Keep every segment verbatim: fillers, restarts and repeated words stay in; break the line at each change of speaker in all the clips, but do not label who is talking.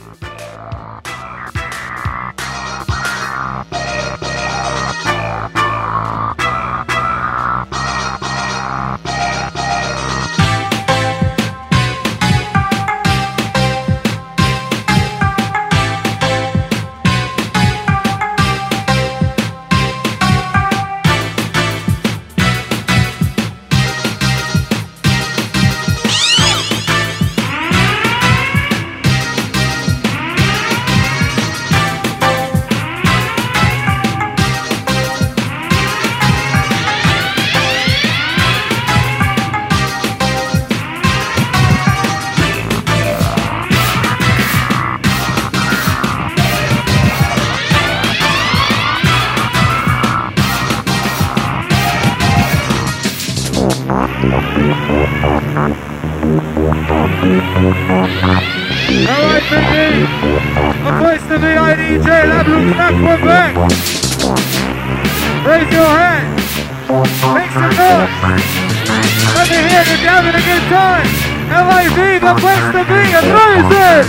Alright, Biggie, a place to be, I D J, La Blue Flag, Quebec. Raise your hand, make some noise. Let me hear that you're having a good time. L I V, the place to be, and raise it.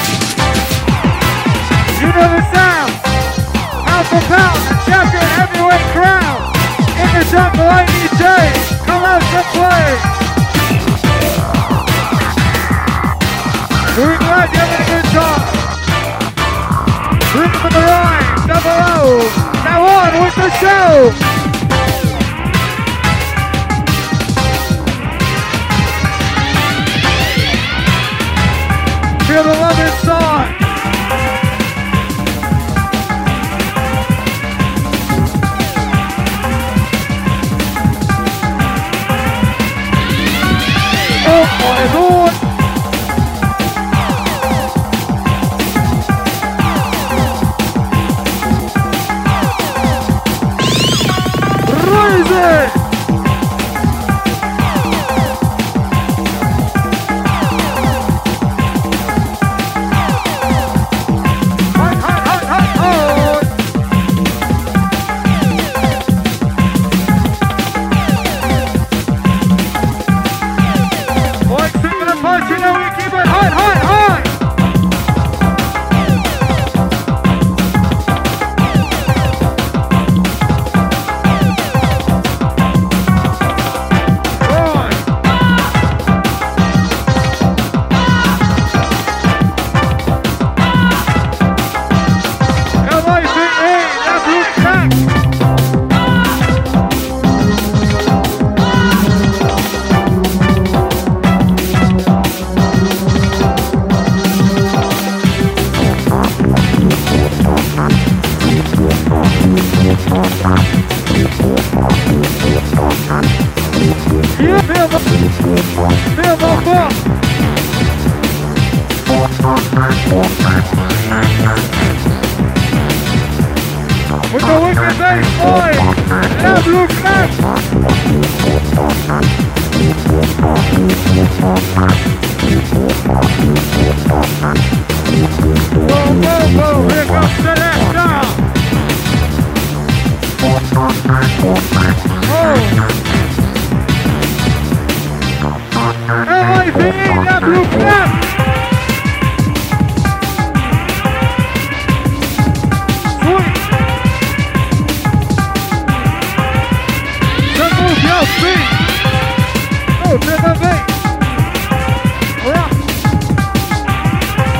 You know the sound. Pound for pound, the champion heavyweight crown. In the jungle, I D J, come out to play. We're glad you're having a good time. Rhythm of the rhyme, double O. Now on with the show. Feel the love inside. Oh my Lord. With the wicked bass boy, La Blue Flag. Whoa, whoa, whoa, here comes the left down. Oh. L I V, La Blue Flag. Oh, to the beat. Rock.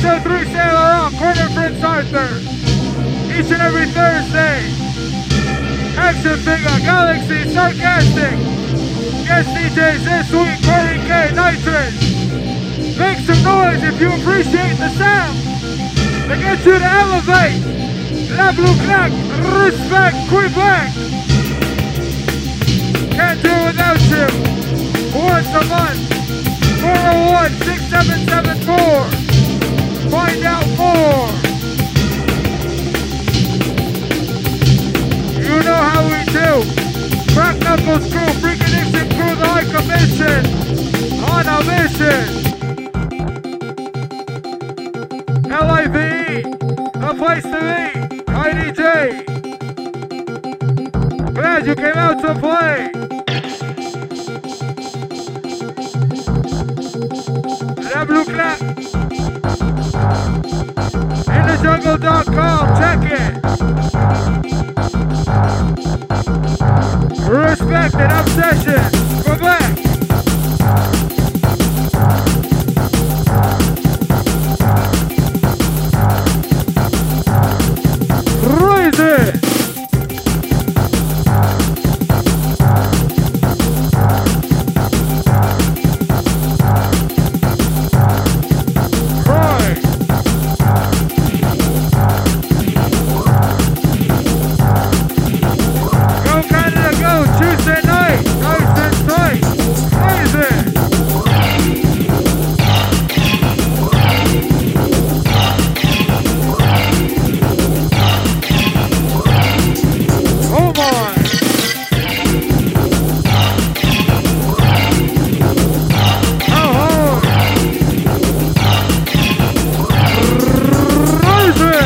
oh three Sailor Rock, corner Prince Arthur. Each and every Thursday. Action Figure, Galaxy, Sarcastic. Guest D Js this week, Corey K, Nitrous. Make some noise if you appreciate the sound. To get you to elevate. La Blue Clack, respect, Quebec. Can't do without you. Once a month. four oh one, six seven seven four. Find out more. You know how we do. Crack Knuckles crew, Freakin' Nixon crew, the High Commission. On a mission. L I V E, a place to be. I D J. Glad you came out to play. La Blue Clap. In the jungle dot com, check it. Respect and obsession. Quebec. Raise it. Right. Go Canada, go. Tuesday night. Nice and tight. Raise it. Oh my. How hard? Raise it.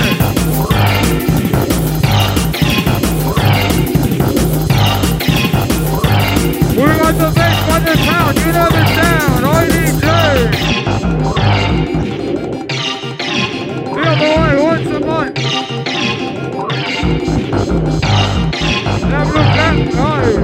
We got the bass by the town, you know the sound, I D J. Feel the way once a month. Never look that time.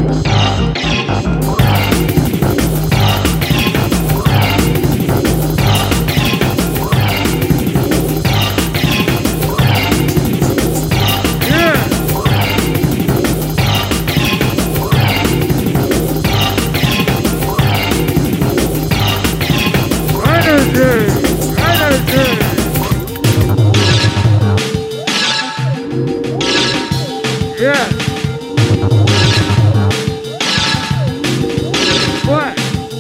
Yeah. Energy, energy. Yeah. What?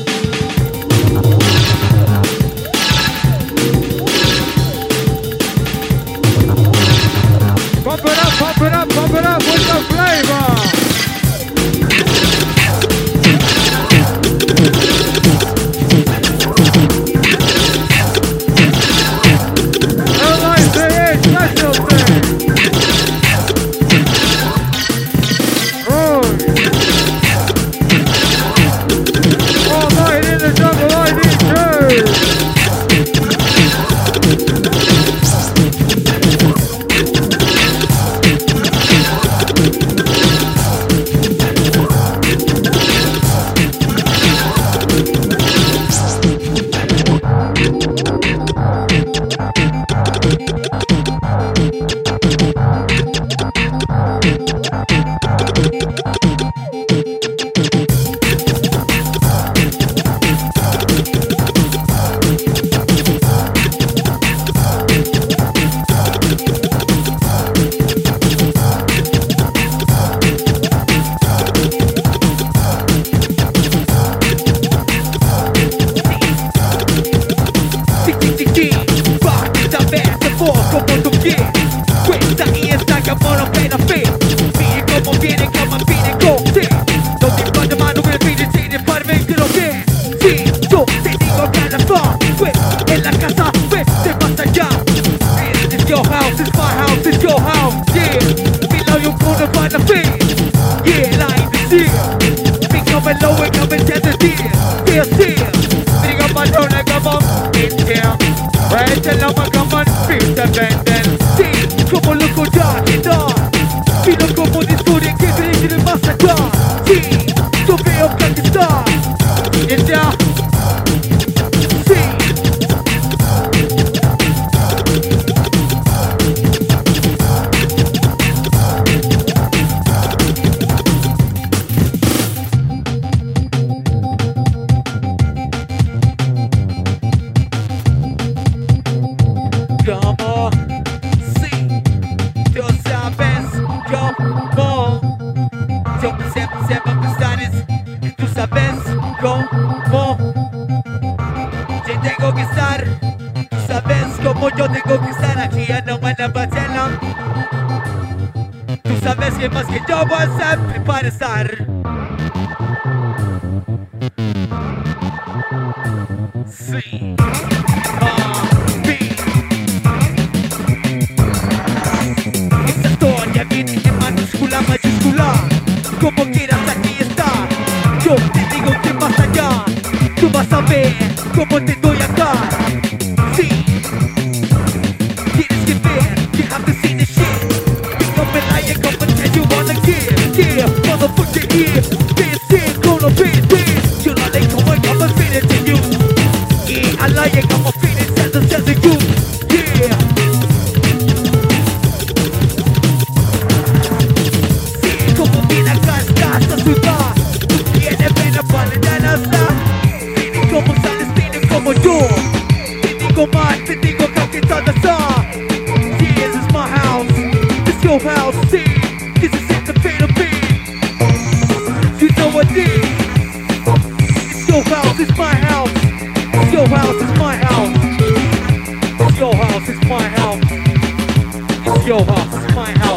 Pump it up, pump it up, pump it up with the flavor. L I C A specialty. Oh. All night in the jungle, I D J.
cómo. Sí, tú sabes cómo. Siempre, siempre, siempre pensares. Tú sabes cómo. Yo tengo que estar. Tú sabes cómo yo tengo que estar aquí. Ya no van a pasarlo. Tú sabes que más que yo voy a hacer para estar. Sí. Esta historia viene en mayúscula, mayúscula. Como quieras aquí está. Yo te digo que más allá. Tú vas a ver cómo te doy acá. Sí. Tienes que ver. You have to see the shit. Become a liar, come and tell you wanna give. Yeah, motherfucker, yeah. This is gonna be this. You're not like come on, come and feed it to you. Yeah, I like it, come and feed it, tell them, tell them you. Yeah. Sí, como viene acá, estás a sudar. Tú tienes pena para la NASA. Viene como sales, viene como yo. Te digo más, te digo que todo está. Yeah, this is my house. This is your house, see. This is it, the pay to be. You know what it is. It's your house, it's my house. It's your house, it's my house. It's your house, it's my house. It's your house, it's my house.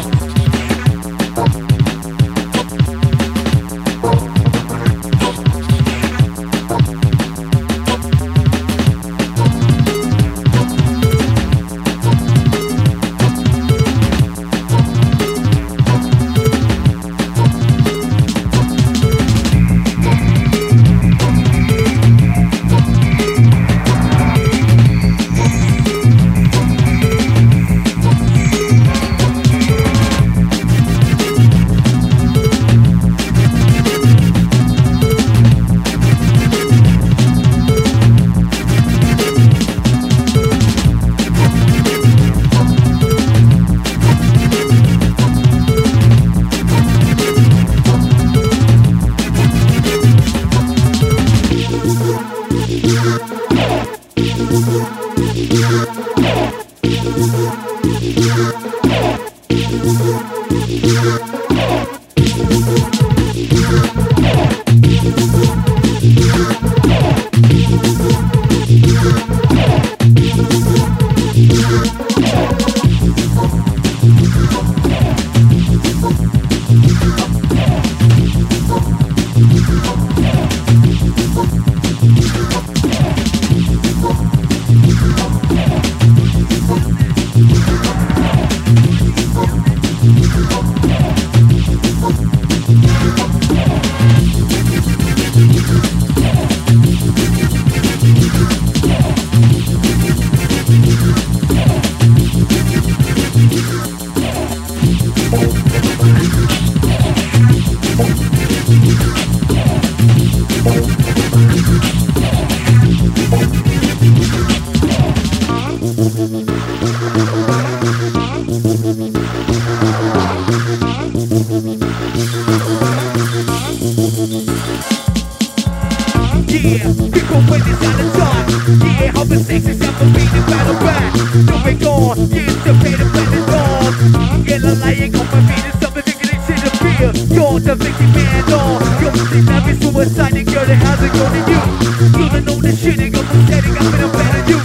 Yeah, people when it's out of time. Yeah, how the sexy sound for me to battle back. Moving on, yeah, it's the pain of battle dog. Yeah, la lying on my feet is something thinking it's in the fear. You're the victim man, no. You're the thing that be suicide and girl that has it go to you. You don't know the shit and I'm setting up and I'm better you.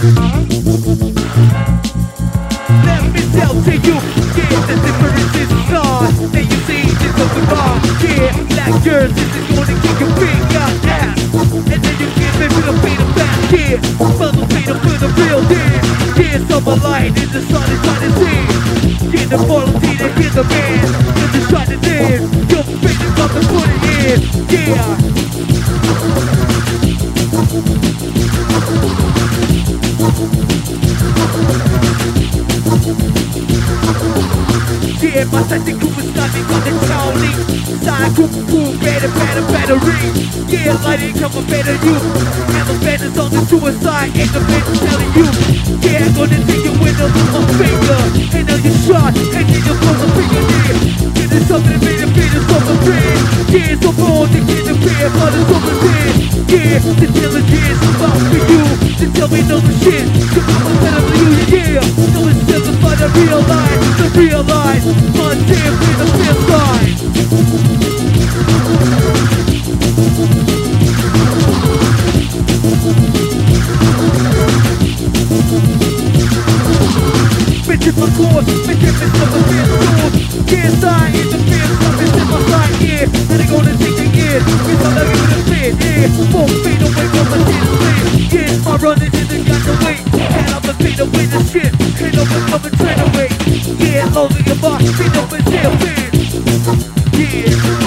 Let me tell to you, yeah, the difference is not that you see this over bar. Yeah, black girls, this is gonna kick your big ass. And then you give me for the beat of back, yeah. Mother beat up for the real deal. Yeah, summer light in the sun is trying to see. Yeah, the quality to hear the man. You're just trying to live. Your fingers up and put it in. Yeah. Yeah, my sighting crew is starting on the Charlie. Side crew, crew, better, better, battery. Yeah, lighting come up better you. Have a banners on the suicide, ain't the bitch telling you. Yeah, I'm gonna take your window with my finger. And now you shot, and then you pull the finger near. Yeah, there's something made a bit of something red. Yeah, so bold to get the beer, but it's over there. Yeah, the diligence is about for you. To tell me no shit, cause I'm a better than you, yeah. No, it's still Realize, to realize, one day with the fifth line. Bitches my course, bitches is the fifth source. Can't die in the fifth, something's in my side, yeah. And they gonna take the year, it's all I give it a fit, yeah. Four feet away from my shit split, yeah. My runners in the got the weight, and I'm a feet away the shit. Hit up and come and train away, yeah. Lonely your boss, feet up and still fit, yeah.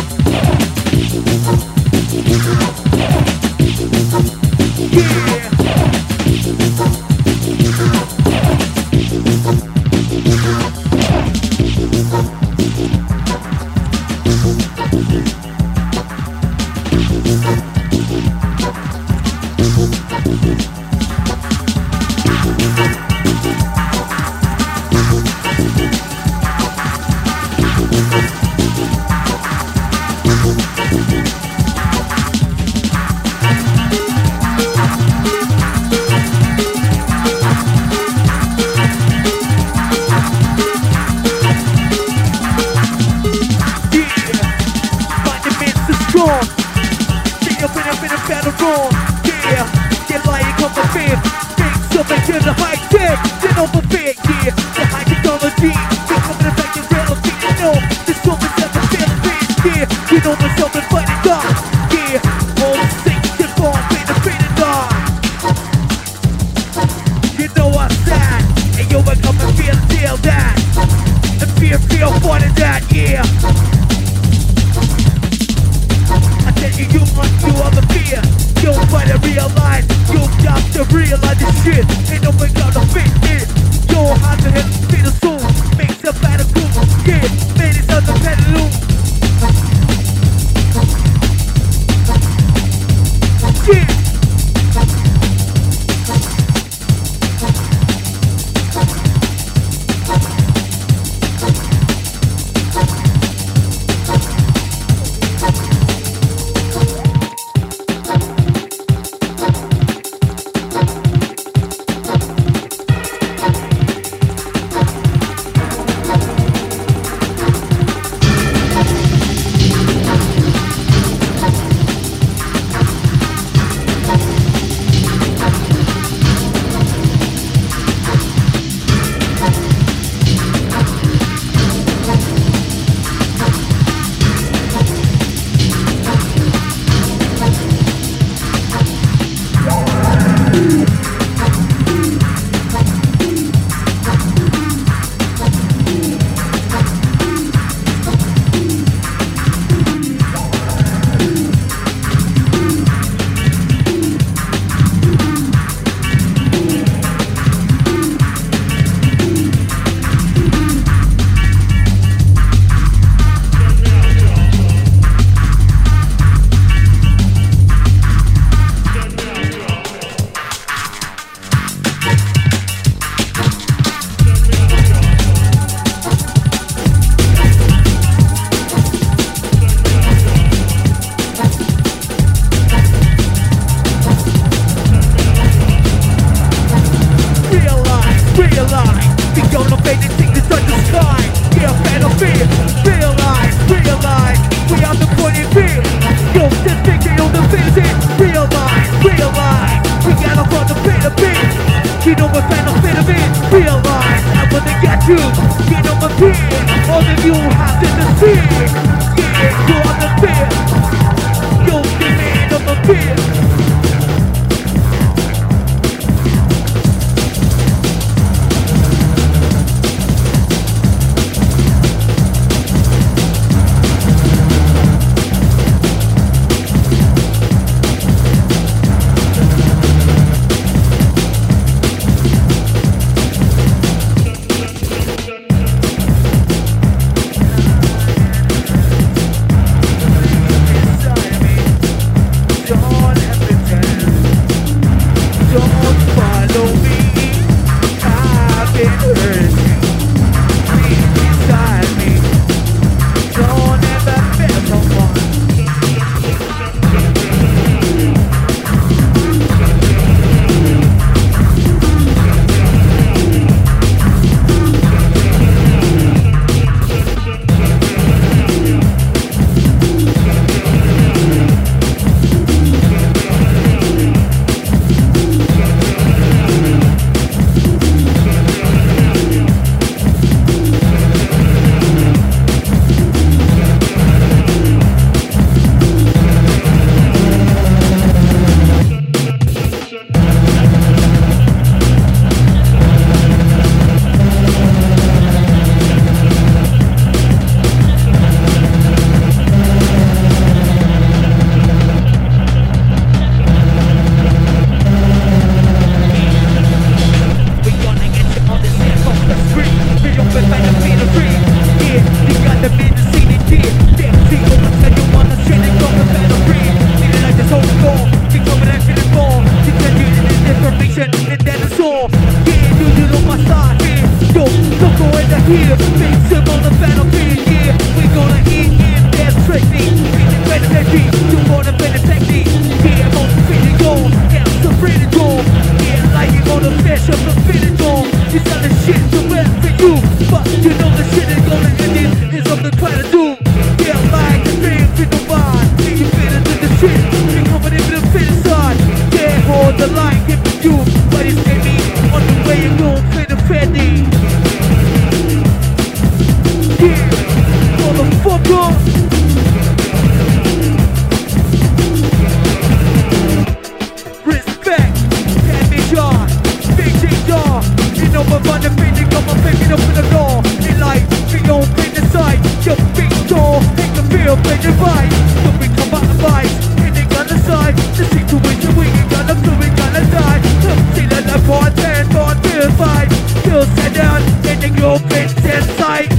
Yeah, you got the men to see the kid. Damn, see, overtime you wanna shit and go with battle free. Nigga like this whole score. You come with that shit and fall. You tell you this information and then it's all. Yeah, you, you know my side, yeah. Yo, don't go in the here. Face him on the battlefield, yeah. We gonna eat in that strictly. In the penitentiary, you wanna benefit me. Yeah, I'm on the pretty goal. Yeah, I'm so pretty goal. Yeah, like you on the fish, I'm the pretty goal. You sell the shit to rap for you. But you know the shit is gonna end it. It's something trying to do. Yeah, like the thing with the mind. See you fit into the shit. You coming in with the fit inside. Yeah, hold the line, give it you. But it's me on the way you go, fit the petty. Yeah, motherfucker. Respect, hand me John, big J John. You know my money, baby, got my baby up in the door. In life, we gon' bring the side. Your big door, make the feel, bring the vibe. So we come out the vibes, and they gonna side. The situation we ain't gonna do, we gonna die. See that the part ten, part two, five. Still set down, and they go big ten side.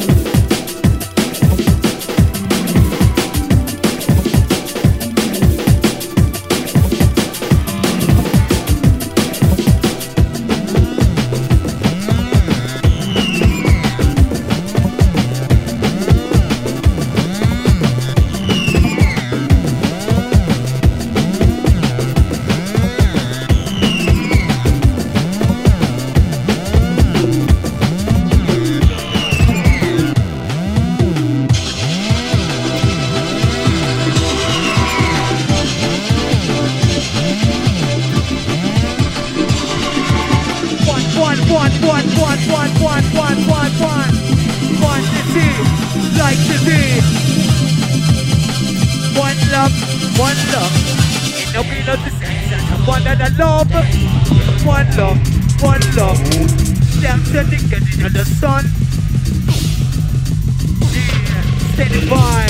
The sun, yeah, standing by.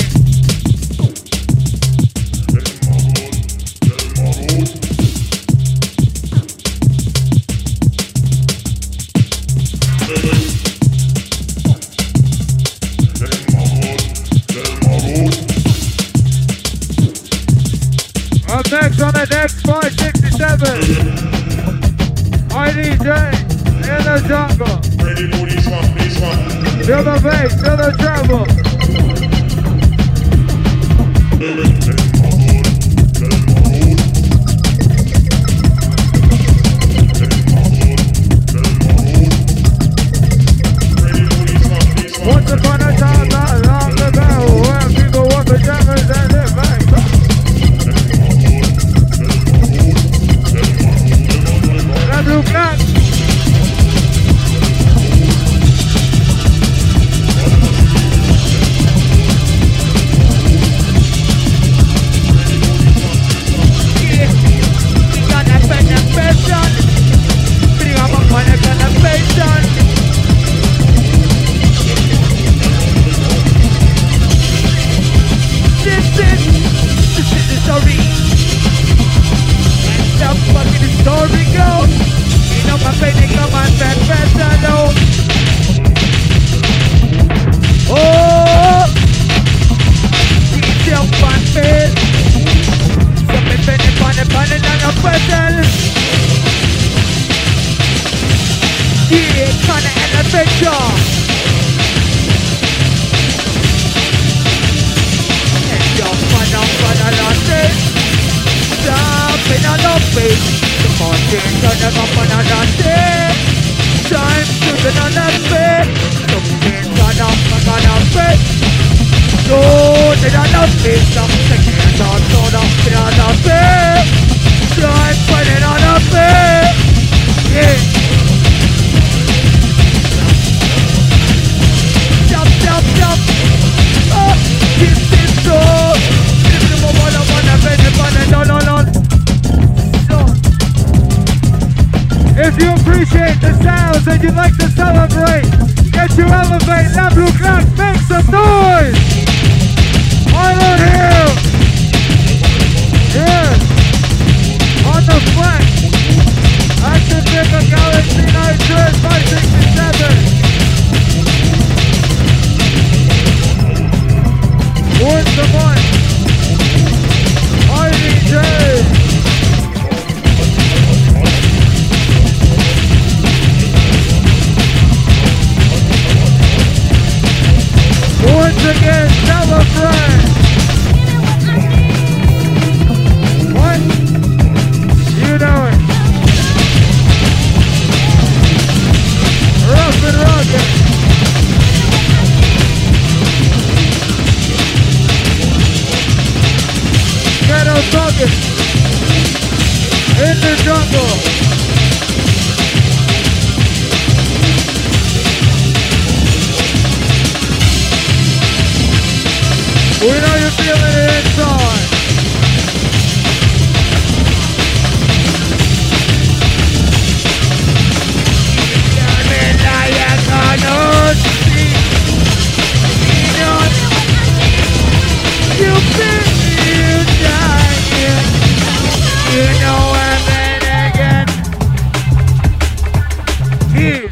Up next on the next five sixty-seven, I D J in the jungle.
Ready for this one, this one.
Feel the bass, feel the treble. Once upon a time, not long ago, when people were pajamas and their bags. La Blue Black. If you appreciate the sounds and you'd like to celebrate, get your Elevate La Blue Clock, make some noise! Island Hill! Yes! On the flat! Action Figure Galaxy Night five sixty-seven! again, tell a friend. What? You know it. Rough and rugged. Ghetto thuggin'. In the jungle. We know you're feeling it inside. You feel you dying. You know I'm again. Here.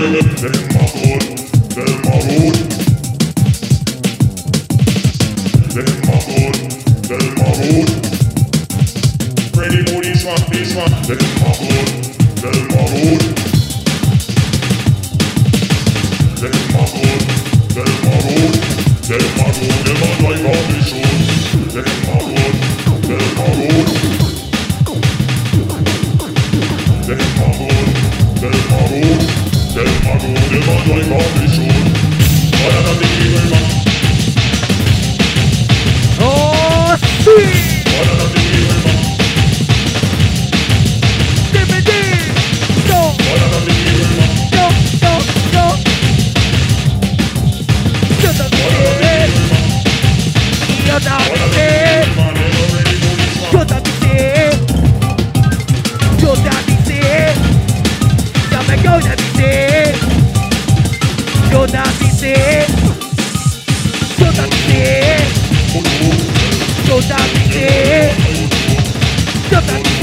Oh, sí. Dime, dime. Yo. Yo, yo, yo. Yo también sé. Y yo también sé. Yo también sé. Yo también sé. Ya me yo también sé. Yo también sé. Yo también sé. Yo también sé. Yo también